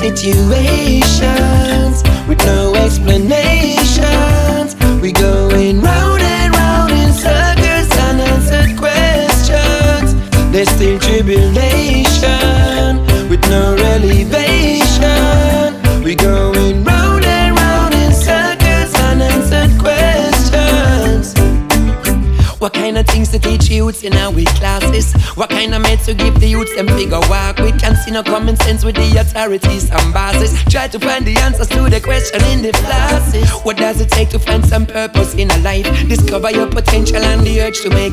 situations with no explanations. We going round and round in circles, unanswered questions. There's still tribulation with no elevation. We going round and round in circles, unanswered questions. What kind of things to teach youths in our classes? What kind of mates to give the youths them figure walk? We can see no common sense with the authorities and bosses. Try to find the answers to the question in the classes. What does it take to find some purpose in a life? Discover your potential and the urge to make